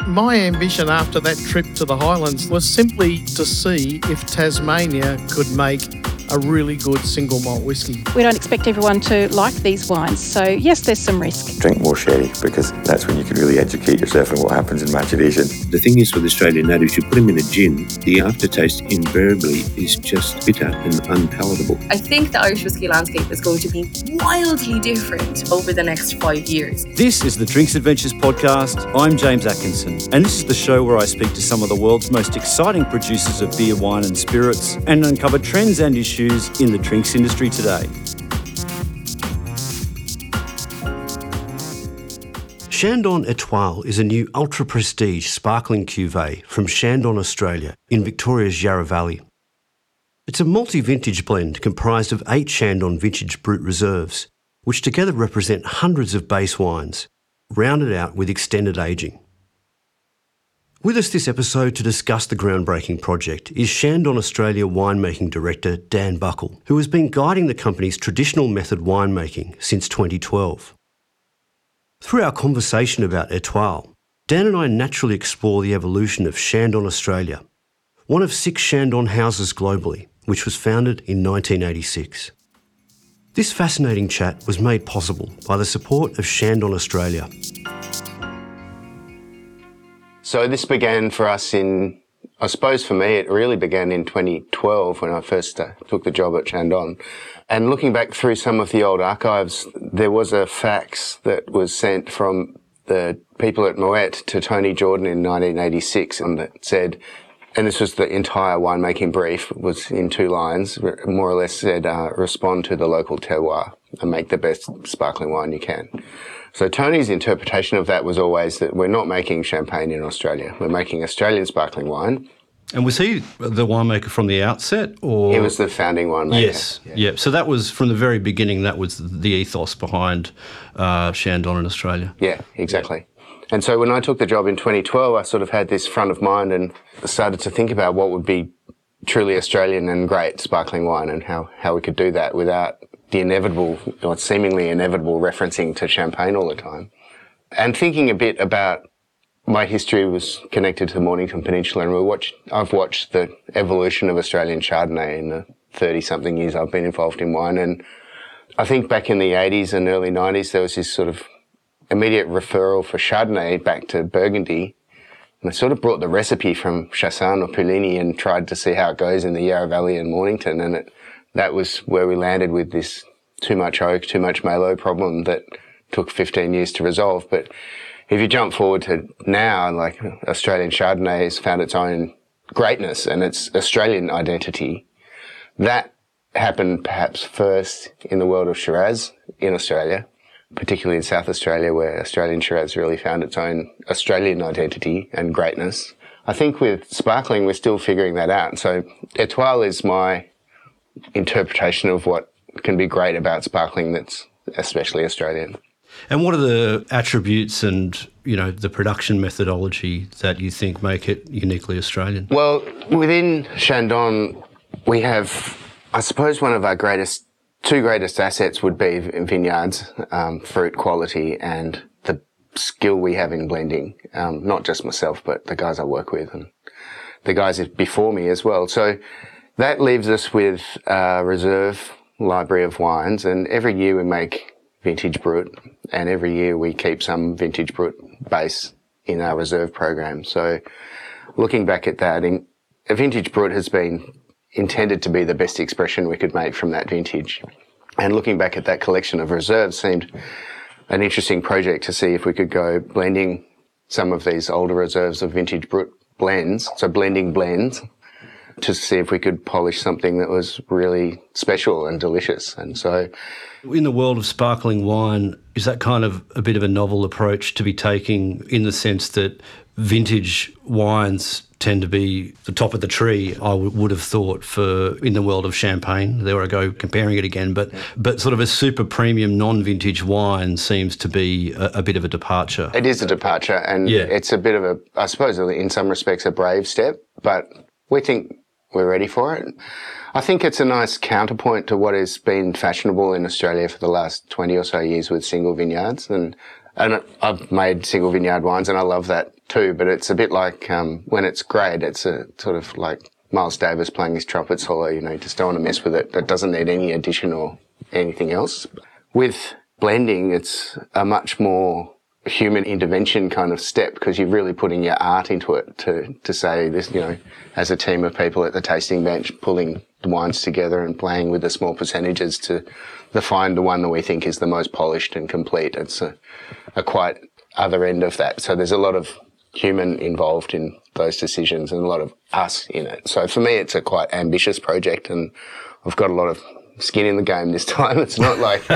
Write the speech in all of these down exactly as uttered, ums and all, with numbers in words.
My ambition after that trip to the Highlands was simply to see if Tasmania could make a really good single malt whisky. We don't expect everyone to like these wines, so yes, there's some risk. Drink more sherry, because that's when you can really educate yourself on what happens in maturation. The thing is with Australian natives, you put them in a gin, the aftertaste invariably is just bitter and unpalatable. I think the Irish whisky landscape is going to be wildly different over the next five years. This is the Drinks Adventures podcast. I'm James Atkinson, and this is the show where I speak to some of the world's most exciting producers of beer, wine and spirits and uncover trends and issues in the drinks industry today. Chandon Etoile is a new ultra-prestige sparkling cuvee from Chandon, Australia, in Victoria's Yarra Valley. It's a multi-vintage blend comprised of eight Chandon Vintage Brut reserves, which together represent hundreds of base wines, rounded out with extended aging. With us this episode to discuss the groundbreaking project is Chandon Australia winemaking director Dan Buckle, who has been guiding the company's traditional method winemaking since twenty twelve. Through our conversation about Etoile, Dan and I naturally explore the evolution of Chandon Australia, one of six Chandon houses globally, which was founded in nineteen eighty-six. This fascinating chat was made possible by the support of Chandon Australia. So this began for us in, I suppose for me, it really began in twenty twelve when I first uh, took the job at Chandon. And looking back through some of the old archives, there was a fax that was sent from the people at Moet to Tony Jordan in nineteen eighty-six, and that said, and this was the entire winemaking brief, was in two lines, more or less said, uh, respond to the local terroir and make the best sparkling wine you can. So Tony's interpretation of that was always that we're not making champagne in Australia. We're making Australian sparkling wine. And was he the winemaker from the outset, or he was the founding winemaker? Yes, yeah. yeah. So that was from the very beginning. That was the ethos behind uh, Chandon in Australia. Yeah, exactly. And so when I took the job in twenty twelve, I sort of had this front of mind and started to think about what would be truly Australian and great sparkling wine, and how how we could do that without the inevitable, or seemingly inevitable, referencing to champagne all the time. And thinking a bit about my history was connected to the Mornington Peninsula, and we watched, I've watched the evolution of Australian Chardonnay in the thirty-something years I've been involved in wine. And I think back in the eighties and early nineties, there was this sort of immediate referral for Chardonnay back to Burgundy. And I sort of brought the recipe from Chassagne or Puligny and tried to see how it goes in the Yarra Valley and Mornington, and it that was where we landed with this too much oak, too much Merlot problem that took fifteen years to resolve. But if you jump forward to now, like Australian Chardonnay has found its own greatness and its Australian identity. That happened perhaps first in the world of Shiraz in Australia, particularly in South Australia, where Australian Shiraz really found its own Australian identity and greatness. I think with sparkling, we're still figuring that out. So Etoile is my interpretation of what can be great about sparkling that's especially Australian. And what are the attributes and, you know, the production methodology that you think make it uniquely Australian? Well, within Chandon, we have, I suppose, one of our greatest, two greatest assets would be vineyards, um, fruit quality, and the skill we have in blending. Um, not just myself, but the guys I work with and the guys before me as well. So that leaves us with a reserve library of wines, and every year we make vintage brut, and every year we keep some vintage brut base in our reserve program. So looking back at that, in, a vintage brut has been intended to be the best expression we could make from that vintage. And looking back at that collection of reserves seemed an interesting project to see if we could go blending some of these older reserves of vintage brut blends, so blending blends, to see if we could polish something that was really special and delicious. And so in the world of sparkling wine, is that kind of a bit of a novel approach to be taking, in the sense that vintage wines tend to be the top of the tree, I w- would have thought, for in the world of champagne. There I go comparing it again. But but sort of a super premium non-vintage wine seems to be a, a bit of a departure. It is a departure, and yeah. It's a bit of a, I suppose in some respects, a brave step, but we think we're ready for it. I think it's a nice counterpoint to what has been fashionable in Australia for the last twenty or so years with single vineyards. And And I've made single vineyard wines and I love that too, but it's a bit like, um, when it's great, it's a sort of like Miles Davis playing his trumpet solo, you know, you just don't want to mess with it. It doesn't need any addition or anything else. With blending, it's a much more human intervention kind of step because you're really putting your art into it to, to say this, you know, as a team of people at the tasting bench, pulling the wines together and playing with the small percentages to, to find the one that we think is the most polished and complete. It's a, a quite other end of that. So there's a lot of human involved in those decisions and a lot of us in it. So for me, it's a quite ambitious project and I've got a lot of skin in the game this time. It's not like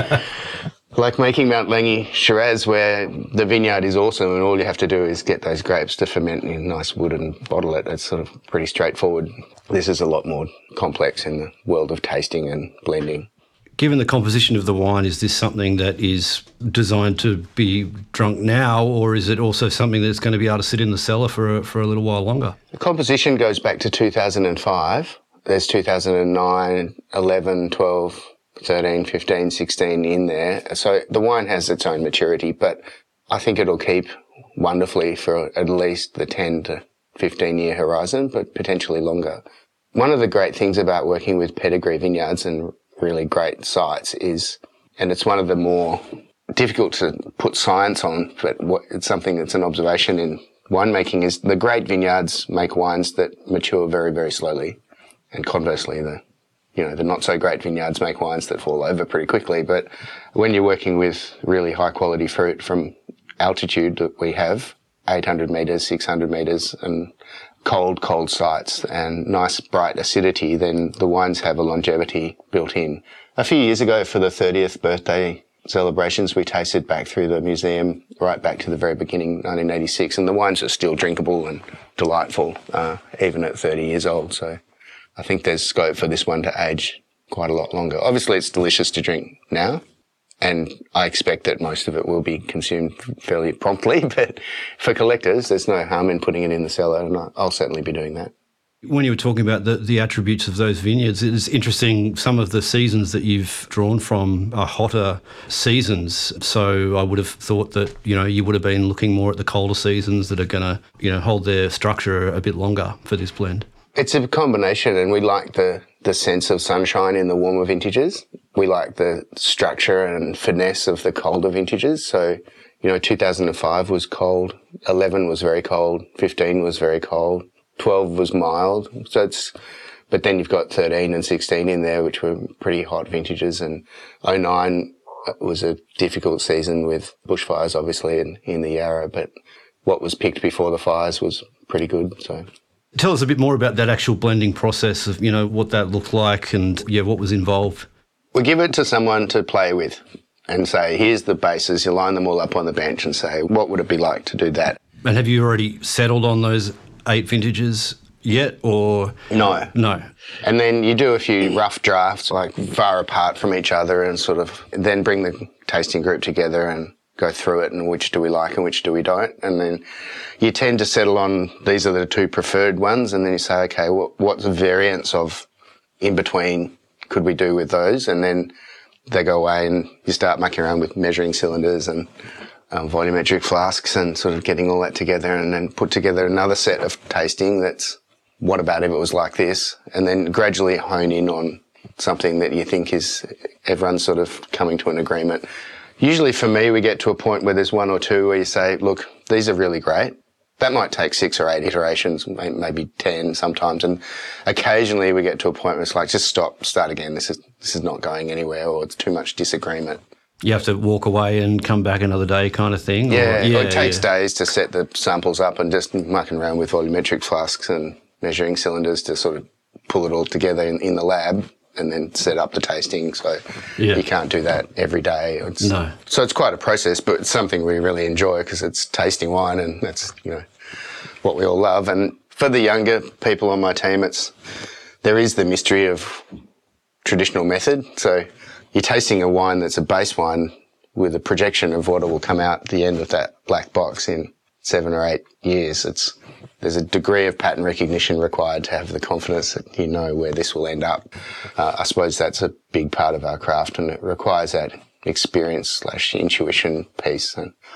like making Mount Lengy Shiraz where the vineyard is awesome and all you have to do is get those grapes to ferment in nice wood and bottle it. It's sort of pretty straightforward. This is a lot more complex in the world of tasting and blending. Given the composition of the wine, is this something that is designed to be drunk now, or is it also something that's going to be able to sit in the cellar for a, for a little while longer? The composition goes back to two thousand five. There's two thousand nine, eleven, twelve, thirteen, fifteen, sixteen in there. So the wine has its own maturity, but I think it'll keep wonderfully for at least the ten to fifteen year horizon, but potentially longer. One of the great things about working with pedigree vineyards and really great sites is, and it's one of the more difficult to put science on, but what, it's something that's an observation in winemaking, is the great vineyards make wines that mature very, very slowly. And conversely, the, you know, the not so great vineyards make wines that fall over pretty quickly. But when you're working with really high quality fruit from altitude that we have, eight hundred metres, six hundred metres, and cold, cold sites and nice bright acidity, then the wines have a longevity built in. A few years ago for the thirtieth birthday celebrations, we tasted back through the museum right back to the very beginning, nineteen eighty-six, and the wines are still drinkable and delightful, uh, even at thirty years old. So I think there's scope for this one to age quite a lot longer. Obviously, it's delicious to drink now, and I expect that most of it will be consumed fairly promptly, but for collectors, there's no harm in putting it in the cellar, and I'll certainly be doing that. When you were talking about the, the attributes of those vineyards, it's interesting, some of the seasons that you've drawn from are hotter seasons. So I would have thought that, you know, you would have been looking more at the colder seasons that are going to, you know, hold their structure a bit longer for this blend. It's a combination, and we like the, the sense of sunshine in the warmer vintages. We like the structure and finesse of the colder vintages. So, you know, two thousand five was cold, eleven was very cold, fifteen was very cold, twelve was mild. So it's, but then you've got thirteen and sixteen in there, which were pretty hot vintages, and oh nine was a difficult season with bushfires, obviously, in, in the Yarra, but what was picked before the fires was pretty good, so. Tell us a bit more about that actual blending process of, you know, what that looked like and, yeah, what was involved. We give it to someone to play with and say, here's the bases, you line them all up on the bench and say, what would it be like to do that? And have you already settled on those eight vintages yet, or? No. No. And then you do a few rough drafts, like far apart from each other, and sort of then bring the tasting group together and go through it and which do we like and which do we don't. And then you tend to settle on these are the two preferred ones, and then you say, okay, what, what's the variants of in between could we do with those? And then they go away and you start mucking around with measuring cylinders and um, volumetric flasks and sort of getting all that together, and then put together another set of tasting that's what about if it was like this, and then gradually hone in on something that you think is everyone's sort of coming to an agreement. Usually for me, we get to a point where there's one or two where you say, look, these are really great. That might take six or eight iterations, maybe ten sometimes. And occasionally we get to a point where it's like, just stop, start again. This is, this is not going anywhere, or it's too much disagreement. You have to walk away and come back another day kind of thing? Yeah, or, yeah it takes yeah. days to set the samples up and just mucking around with volumetric flasks and measuring cylinders to sort of pull it all together in, in the lab and then set up the tasting. So yeah. you can't do that every day. It's, no. So it's quite a process, but it's something we really enjoy because it's tasting wine, and that's, you know, what we all love. And for the younger people on my team, it's there is the mystery of traditional method. So you're tasting a wine that's a base wine with a projection of what will come out at the end of that black box in seven or eight years. It's There's a degree of pattern recognition required to have the confidence that you know where this will end up. Uh, I suppose that's a big part of our craft, and it requires that experience slash intuition piece. And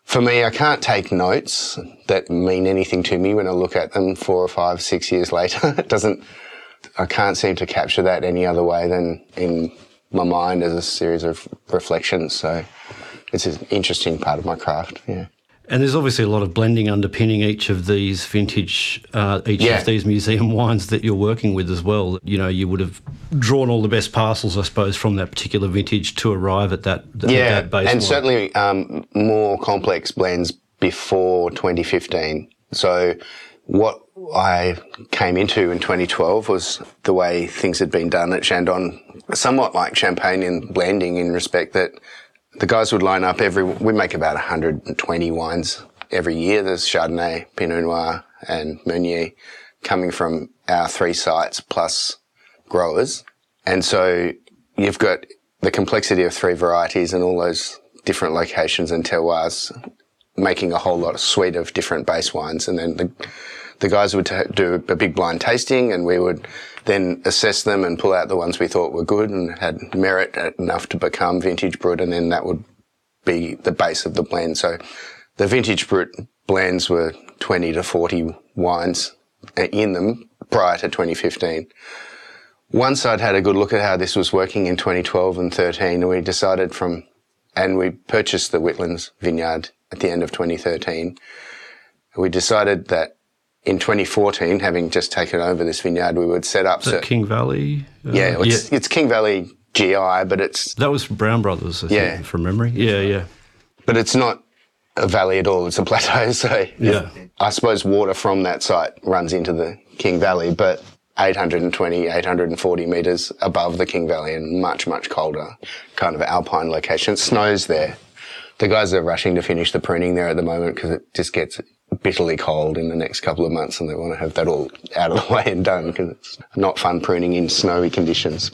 for me, I can't take notes that mean anything to me when I look at them four or five, six years later. It doesn't, I can't seem to capture that any other way than in my mind as a series of reflections. So it's an interesting part of my craft, yeah. And there's obviously a lot of blending underpinning each of these vintage, uh, each Yeah. of these museum wines that you're working with as well. You know, you would have drawn all the best parcels, I suppose, from that particular vintage to arrive at that, at Yeah, that base and wine. certainly um, more complex blends before twenty fifteen. So what I came into in twenty twelve was the way things had been done at Chandon, somewhat like Champagne in blending in respect that the guys would line up every, we make about one hundred twenty wines every year. There's Chardonnay, Pinot Noir and Meunier coming from our three sites plus growers. And so you've got the complexity of three varieties and all those different locations and terroirs making a whole lot of suite of different base wines. And then the, the guys would t- do a big blind tasting and we would then assess them and pull out the ones we thought were good and had merit enough to become Vintage Brut, and then that would be the base of the blend. So the Vintage Brut blends were twenty to forty wines in them prior to twenty fifteen. Once I'd had a good look at how this was working in twenty twelve and thirteen, we decided from, and we purchased the Whitlands vineyard at the end of twenty thirteen. We decided that in twenty fourteen, having just taken over this vineyard, we would set up... Is that King Valley? Uh, yeah, it's, yeah, it's King Valley G I, but it's... that was Brown Brothers, I Yeah. think, from memory. Yeah, yeah. But it's not a valley at all, it's a plateau, so... Yeah. I suppose water from that site runs into the King Valley, but eight hundred twenty, eight hundred forty metres above the King Valley and much, much colder kind of alpine location. It snows there. The guys are rushing to finish the pruning there at the moment because it just gets bitterly cold in the next couple of months and they want to have that all out of the way and done because it's not fun pruning in snowy conditions.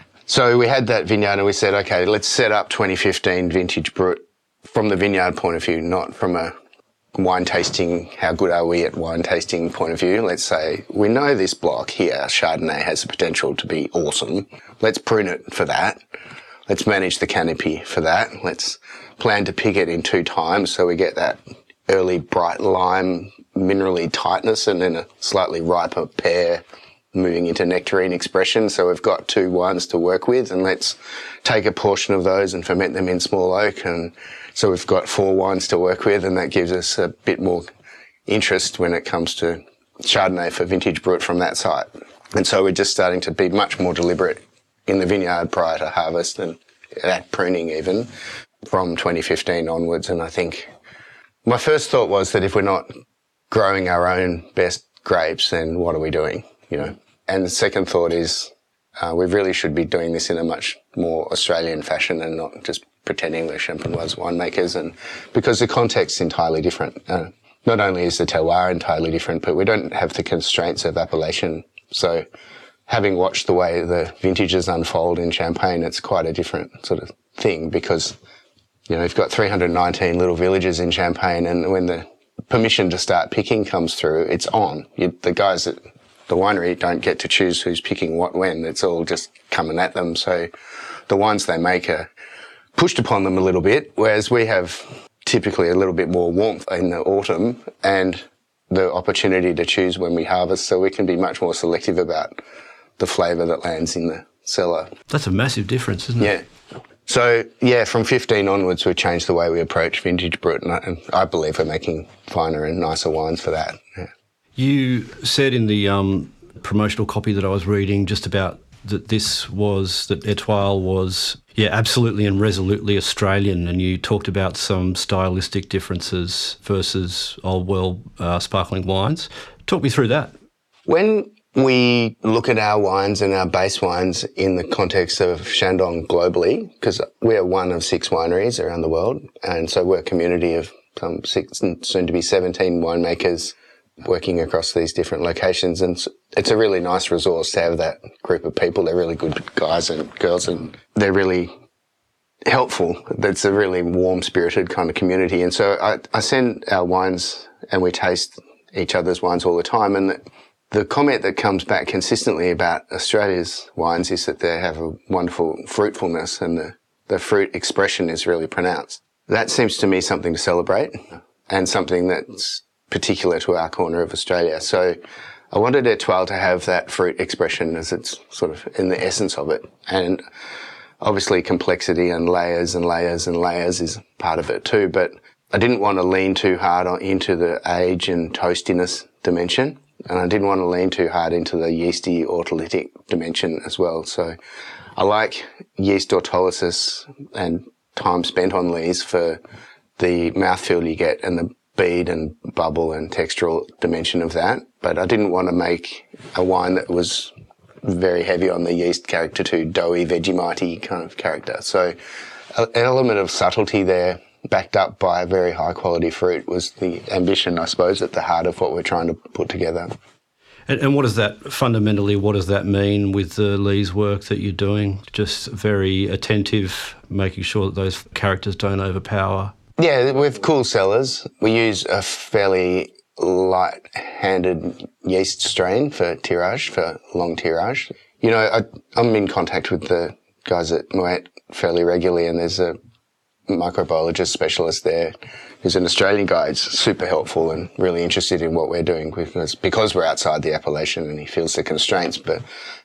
So we had that vineyard and we said, okay, let's set up twenty fifteen Vintage Brut from the vineyard point of view, not from a wine tasting, how good are we at wine tasting point of view. Let's say we know this block here, Chardonnay, has the potential to be awesome. Let's prune it for that. Let's manage the canopy for that. Let's plan to pick it in two times so we get that early bright lime minerally tightness and then a slightly riper pear moving into nectarine expression. So we've got two wines to work with and let's take a portion of those and ferment them in small oak. And so we've got four wines to work with and that gives us a bit more interest when it comes to Chardonnay for Vintage Brut from that site. And so we're just starting to be much more deliberate in the vineyard prior to harvest and at pruning even from twenty fifteen onwards. And I think my first thought was that if we're not growing our own best grapes, then what are we doing, you know? And the second thought is uh, we really should be doing this in a much more Australian fashion and not just pretending we're Champenoise winemakers, and because the context's entirely different. Uh, not only is the terroir entirely different, but we don't have the constraints of appellation. So having watched the way the vintages unfold in Champagne, it's quite a different sort of thing because, you know, you've got three hundred nineteen little villages in Champagne, and when the permission to start picking comes through, it's on. You, the guys at the winery don't get to choose who's picking what when. It's all just coming at them. So the wines they make are pushed upon them a little bit, whereas we have typically a little bit more warmth in the autumn and the opportunity to choose when we harvest, so we can be much more selective about the flavour that lands in the cellar. That's a massive difference, isn't it? Yeah. So, yeah, from fifteen onwards, we've changed the way we approach Vintage Brut, and I, and I believe we're making finer and nicer wines for that. Yeah. You said in the um, promotional copy that I was reading just about that this was, that Etoile was, yeah, absolutely and resolutely Australian, and you talked about some stylistic differences versus Old World uh, sparkling wines. Talk me through that. When we look at our wines and our base wines in the context of Chandon globally, because we are one of six wineries around the world, and so we're a community of some six, soon to be seventeen winemakers working across these different locations, and it's a really nice resource to have that group of people. They're really good guys and girls, and they're really helpful. That's a really warm-spirited kind of community, and so I, I send our wines and we taste each other's wines all the time, and the, the comment that comes back consistently about Australia's wines is that they have a wonderful fruitfulness and the, the fruit expression is really pronounced. That seems to me something to celebrate and something that's particular to our corner of Australia. So I wanted Etoile to have that fruit expression as it's sort of in the essence of it. And obviously complexity and layers and layers and layers is part of it too. But I didn't want to lean too hard on, into the age and toastiness dimension. And I didn't want to lean too hard into the yeasty autolytic dimension as well. So I like yeast autolysis and time spent on these for the mouthfeel you get and the bead and bubble and textural dimension of that. But I didn't want to make a wine that was very heavy on the yeast character too, doughy, Vegemite kind of character. So an element of subtlety there, backed up by a very high quality fruit, was the ambition, I suppose, at the heart of what we're trying to put together. And, and what does that, fundamentally, what does that mean with the Lees work that you're doing? Just very attentive, making sure that those characters don't overpower? Yeah, with cool cellars, we use a fairly light-handed yeast strain for tirage, for long tirage. You know, I, I'm in contact with the guys at Moet fairly regularly, and there's a microbiologist specialist there who's an Australian guy. It's super helpful and really interested in what we're doing because, because we're outside the appellation, and he feels the constraints. But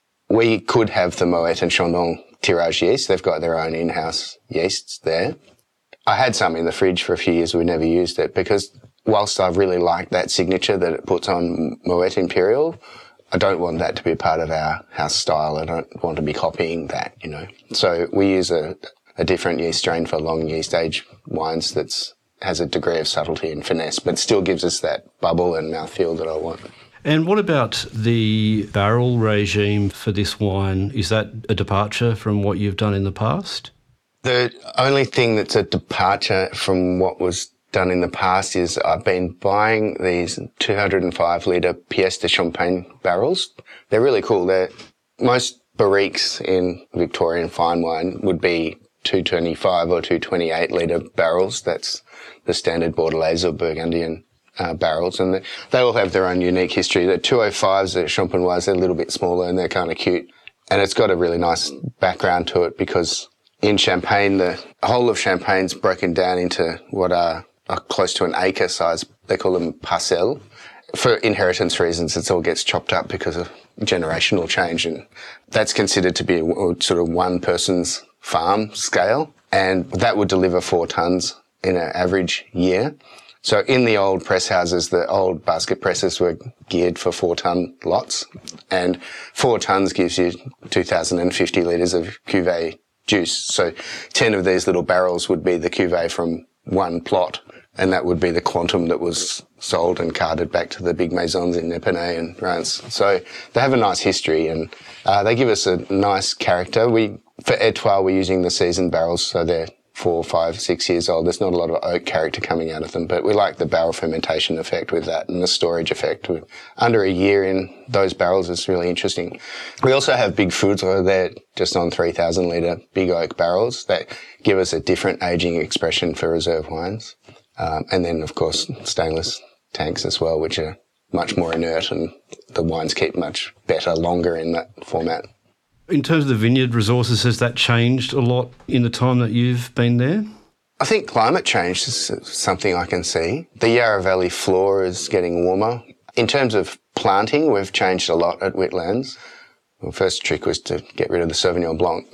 we could have the Moet and Chandon tirage yeast. They've got their own in-house yeasts there. I had some in the fridge for a few years. We never used it because whilst I really like that signature that it puts on Moet Imperial, I don't want that to be a part of our house style. I don't want to be copying that, you know. So we use a, a different yeast strain for long yeast age wines that's has a degree of subtlety and finesse, but still gives us that bubble and mouthfeel that I want. And what about the barrel regime for this wine? Is that a departure from what you've done in the past? The only thing that's a departure from what was done in the past is I've been buying these two hundred five litre Pièce de Champagne barrels. They're really cool. They're, most barriques in Victorian fine wine would be two twenty-five or two twenty-eight litre barrels. That's the standard Bordelaise or Burgundian uh, barrels. And they, they all have their own unique history. The two oh fives, the Champenoise, they're a little bit smaller and they're kind of cute. And it's got a really nice background to it because in Champagne, the whole of Champagne's broken down into what are, are close to an acre size. They call them parcelles. For inheritance reasons, it all gets chopped up because of generational change. And that's considered to be a, a sort of one person's farm scale. And that would deliver four tonnes in an average year. So in the old press houses, the old basket presses were geared for four tonne lots. And four tonnes gives you two thousand fifty litres of cuvee juice. So ten of these little barrels would be the cuvee from one plot, and that would be the quantum that was sold and carted back to the big maisons in Epernay and Reims. So they have a nice history, and uh, they give us a nice character. We, for Etoile, we're using the seasoned barrels, so they're four, five, six years old. There's not a lot of oak character coming out of them, but we like the barrel fermentation effect with that and the storage effect. Under a year in those barrels is really interesting. We also have big Foudre. They're just on three thousand litre big oak barrels that give us a different aging expression for reserve wines. Um, and then, of course, stainless tanks as well, which are much more inert, and the wines keep much better, longer in that format. In terms of the vineyard resources, has that changed a lot in the time that you've been there? I think climate change is something I can see. The Yarra Valley floor is getting warmer. In terms of planting, we've changed a lot at Whitlands. The first trick was to get rid of the Sauvignon Blanc.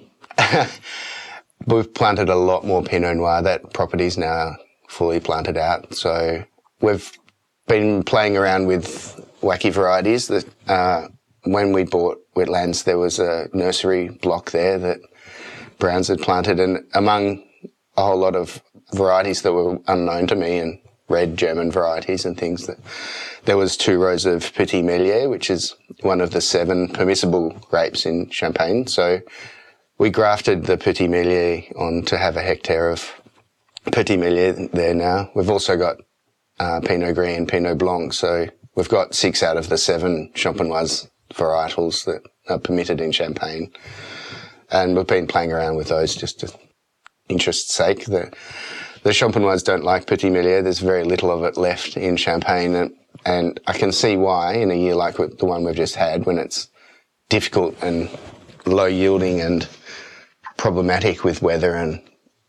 We've planted a lot more Pinot Noir. That property's now fully planted out. So we've been playing around with wacky varieties that uh, when we bought Whitlands, there was a nursery block there that Browns had planted, and among a whole lot of varieties that were unknown to me and red German varieties and things, that there was two rows of Petit Melier, which is one of the seven permissible grapes in Champagne. So we grafted the Petit Melier on to have a hectare of Petit Melier there now. We've also got uh, Pinot Gris and Pinot Blanc, so we've got six out of the seven Champenoise varietals that are permitted in Champagne. And we've been playing around with those just to interest's sake. The, the Champenoise don't like Petit Melier. There's very little of it left in Champagne, and, and I can see why in a year like the one we've just had, when it's difficult and low yielding and problematic with weather and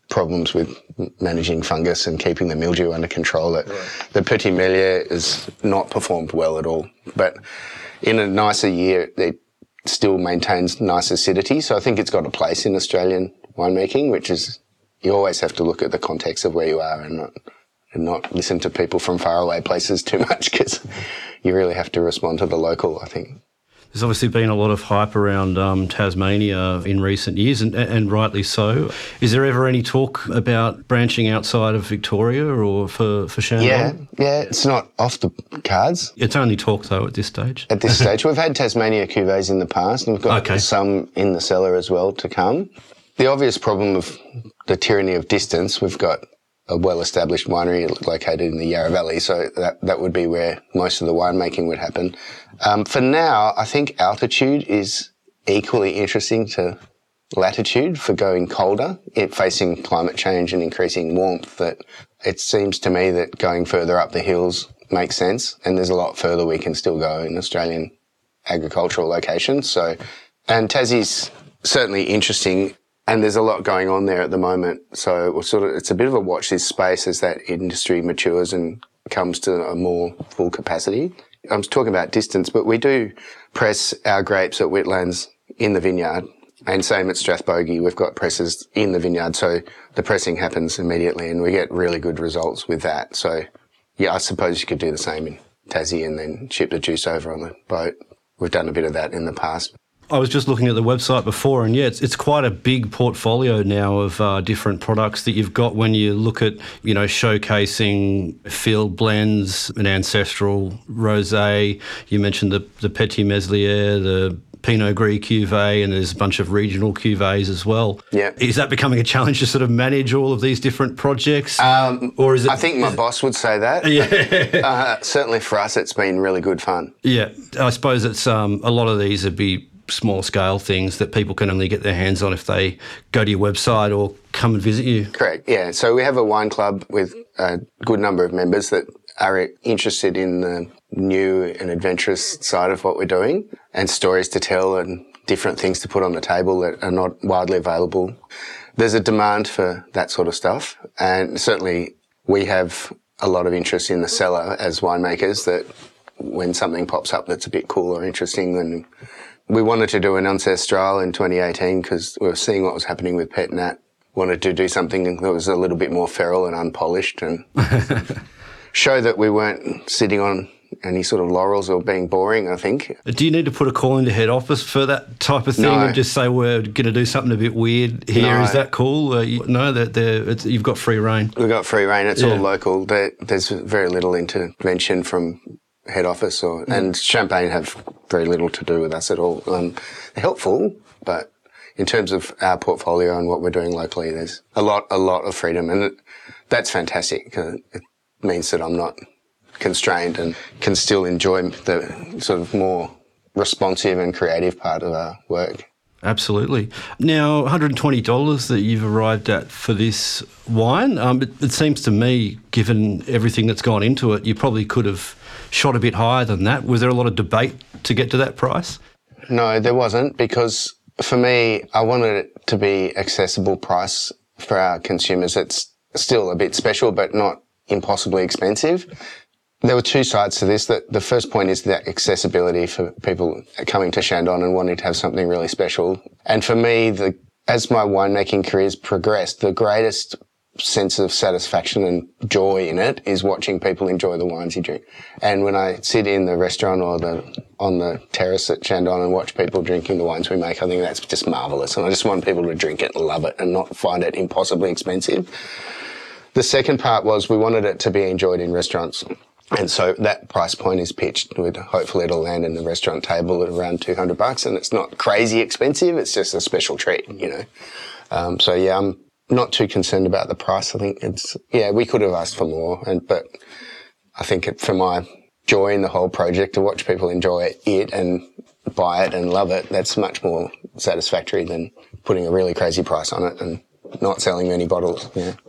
problems with managing fungus and keeping the mildew under control. That right. The Petit Melier has not performed well at all. But in a nicer year, it still maintains nice acidity. So I think it's got a place in Australian winemaking, which is you always have to look at the context of where you are and not and not listen to people from faraway places too much, because you really have to respond to the local, I think. There's obviously been a lot of hype around um, Tasmania in recent years, and, and rightly so. Is there ever any talk about branching outside of Victoria or for, for Shandong? Yeah, yeah, it's not off the cards. It's only talk, though, at this stage? At this stage. We've had Tasmania cuvées in the past, and we've got okay. some in the cellar as well to come. The obvious problem of the tyranny of distance, we've got a well-established winery located in the Yarra Valley, so that, that would be where most of the winemaking would happen. Um, for now, I think altitude is equally interesting to latitude for going colder, it facing climate change and increasing warmth. That it seems to me that going further up the hills makes sense, and there's a lot further we can still go in Australian agricultural locations. So, and Tassie's certainly interesting. And there's a lot going on there at the moment. So we're sort of, it's a bit of a watch this space as that industry matures and comes to a more full capacity. I'm talking about distance, but we do press our grapes at Whitlands in the vineyard, and same at Strathbogie. We've got presses in the vineyard. So the pressing happens immediately and we get really good results with that. So yeah, I suppose you could do the same in Tassie and then ship the juice over on the boat. We've done a bit of that in the past. I was just looking at the website before, and yeah, it's, it's quite a big portfolio now of uh, different products that you've got when you look at, you know, showcasing field blends, an ancestral rosé. You mentioned the, the Petit Meslier, the Pinot Gris cuvée, and there's a bunch of regional cuvées as well. Yeah. Is that becoming a challenge to sort of manage all of these different projects? Um, or is it? I think my boss would say that. Yeah. uh, certainly for us, it's been really good fun. Yeah. I suppose it's um, a lot of these would be small scale things that people can only get their hands on if they go to your website or come and visit you. Correct, yeah. So we have a wine club with a good number of members that are interested in the new and adventurous side of what we're doing, and stories to tell and different things to put on the table that are not widely available. There's a demand for that sort of stuff, and certainly we have a lot of interest in the cellar as winemakers, that when something pops up that's a bit cool or interesting, then we wanted to do an Ancestral in twenty eighteen because we were seeing what was happening with Pet Nat. Wanted to do something that was a little bit more feral and unpolished and show that we weren't sitting on any sort of laurels or being boring, I think. Do you need to put a call into head office for that type of thing, no. and just say we're going to do something a bit weird here? No. Is that cool? Uh, you, no, that it's, you've got free reign. We've got free reign. It's yeah. all local. There, there's very little intervention from head office, or mm. and Champagne have very little to do with us at all. Um, they're helpful, but in terms of our portfolio and what we're doing locally, there's a lot, a lot of freedom, and it, that's fantastic. It means that I'm not constrained and can still enjoy the sort of more responsive and creative part of our work. Absolutely. Now, one hundred twenty dollars that you've arrived at for this wine, um, it, it seems to me, given everything that's gone into it, you probably could have shot a bit higher than that. Was there a lot of debate to get to that price? No, there wasn't, because for me, I wanted it to be accessible price for our consumers. It's still a bit special, but not impossibly expensive. There were two sides to this. That the first point is that accessibility for people coming to Chandon and wanting to have something really special. And for me, the, as my winemaking career's progressed, the greatest sense of satisfaction and joy in it is watching people enjoy the wines you drink. And when I sit in the restaurant or the on the terrace at Chandon and watch people drinking the wines we make, I think that's just marvellous. And I just want people to drink it and love it and not find it impossibly expensive. The second part was we wanted it to be enjoyed in restaurants. And so that price point is pitched with, hopefully it'll land in the restaurant table at around two hundred bucks, and it's not crazy expensive. It's just a special treat, you know. Um, so yeah, I'm not too concerned about the price. I think it's, yeah, we could have asked for more, and, but I think it, for my joy in the whole project, to watch people enjoy it and buy it and love it, that's much more satisfactory than putting a really crazy price on it and not selling many bottles, yeah.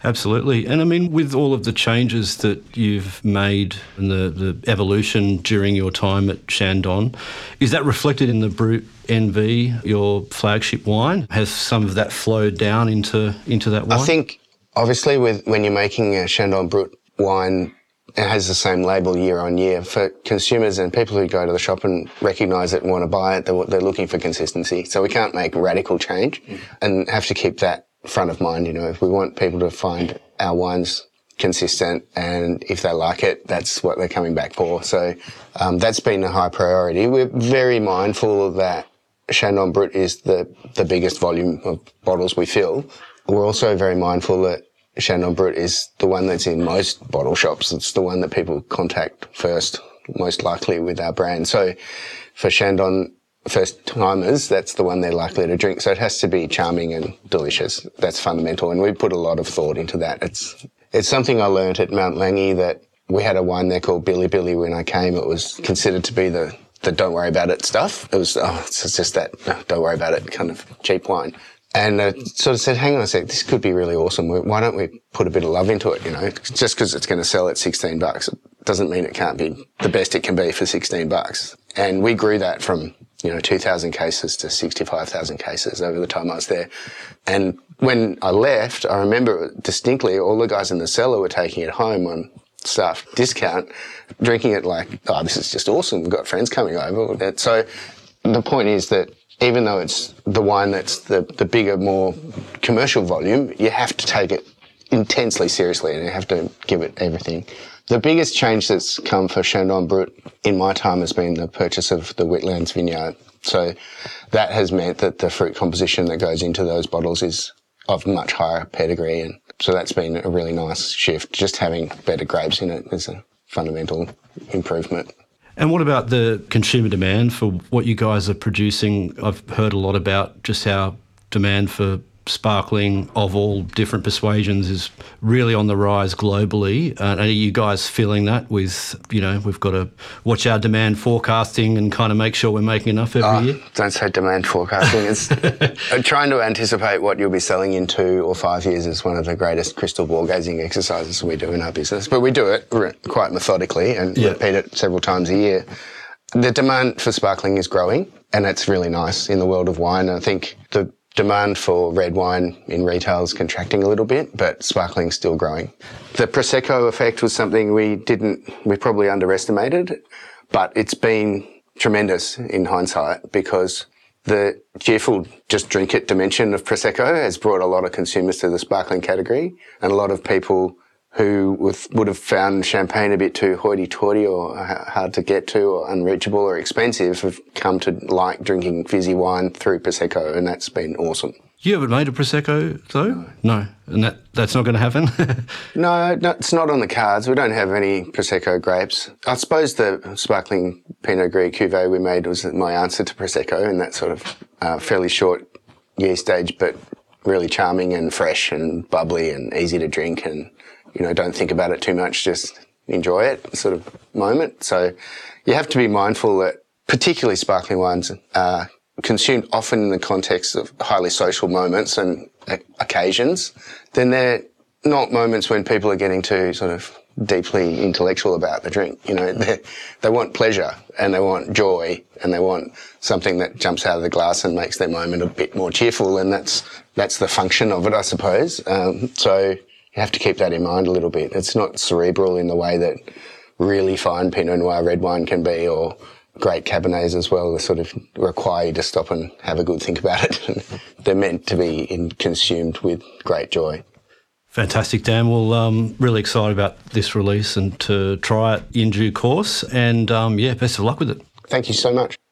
Absolutely. And I mean, with all of the changes that you've made and the, the evolution during your time at Chandon, is that reflected in the Brut N V, your flagship wine? Has some of that flowed down into, into that wine? I think, obviously, with when you're making a Chandon Brut wine, it has the same label year on year. For consumers and people who go to the shop and recognise it and want to buy it, they're, they're looking for consistency. So we can't make radical change and have to keep that front of mind. You know, if we want people to find our wines consistent and if they like it, that's what they're coming back for. So um, that's been a high priority. We're very mindful that Chandon Brut is the, the biggest volume of bottles we fill. We're also very mindful that Chandon Brut is the one that's in most bottle shops. It's the one that people contact first, most likely with our brand. So for Chandon first timers, that's the one they're likely to drink. So it has to be charming and delicious. That's fundamental. And we put a lot of thought into that. It's, it's something I learned at Mount Langi, that we had a wine there called Billy Billy when I came. It was considered to be the, the don't worry about it stuff. It was, oh, it's just that no, don't worry about it kind of cheap wine. And I sort of said, hang on a sec, this could be really awesome. Why don't we put a bit of love into it, you know? Just because it's going to sell at sixteen bucks, it doesn't mean it can't be the best it can be for sixteen bucks. And we grew that from, you know, two thousand cases to sixty-five thousand cases over the time I was there. And when I left, I remember distinctly all the guys in the cellar were taking it home on staff discount, drinking it like, oh, this is just awesome. We've got friends coming over. So the point is that even though it's the wine that's the, the bigger, more commercial volume, you have to take it intensely seriously and you have to give it everything. The biggest change that's come for Chandon Brut in my time has been the purchase of the Whitlands vineyard. So that has meant that the fruit composition that goes into those bottles is of much higher pedigree. And so that's been a really nice shift. Just having better grapes in it is a fundamental improvement. And what about the consumer demand for what you guys are producing? I've heard a lot about just how demand for sparkling of all different persuasions is really on the rise globally. Uh, are you guys feeling that with, you know, we've got to watch our demand forecasting and kind of make sure we're making enough every oh, year? Don't say demand forecasting. It's trying to anticipate what you'll be selling in two or five years is one of the greatest crystal ball gazing exercises we do in our business. But we do it re- quite methodically and yeah. repeat it several times a year. The demand for sparkling is growing, and it's really nice in the world of wine. I think the demand for red wine in retail is contracting a little bit, but sparkling's still growing. The Prosecco effect was something we didn't, we probably underestimated, but it's been tremendous in hindsight because the cheerful just drink it dimension of Prosecco has brought a lot of consumers to the sparkling category, and a lot of people who would have found champagne a bit too hoity-toity or hard to get to or unreachable or expensive have come to like drinking fizzy wine through Prosecco, and that's been awesome. You haven't made a Prosecco, though? No. no. And that, that's not going to happen? no, no, it's not on the cards. We don't have any Prosecco grapes. I suppose the sparkling Pinot Gris cuvee we made was my answer to Prosecco, in that sort of uh, fairly short yeast age, but really charming and fresh and bubbly and easy to drink, and you know, don't think about it too much, just enjoy it sort of moment. So you have to be mindful that particularly sparkling wines are consumed often in the context of highly social moments and occasions. Then they're not moments when people are getting too sort of deeply intellectual about the drink. You know, they they want pleasure and they want joy and they want something that jumps out of the glass and makes their moment a bit more cheerful, and that's that's the function of it, I suppose. Um, so you have to keep that in mind a little bit. It's not cerebral in the way that really fine Pinot Noir red wine can be, or great Cabernets as well. They sort of require you to stop and have a good think about it. They're meant to be in, consumed with great joy. Fantastic, Dan. Well, um, really excited about this release and to try it in due course. And, um, yeah, best of luck with it. Thank you so much.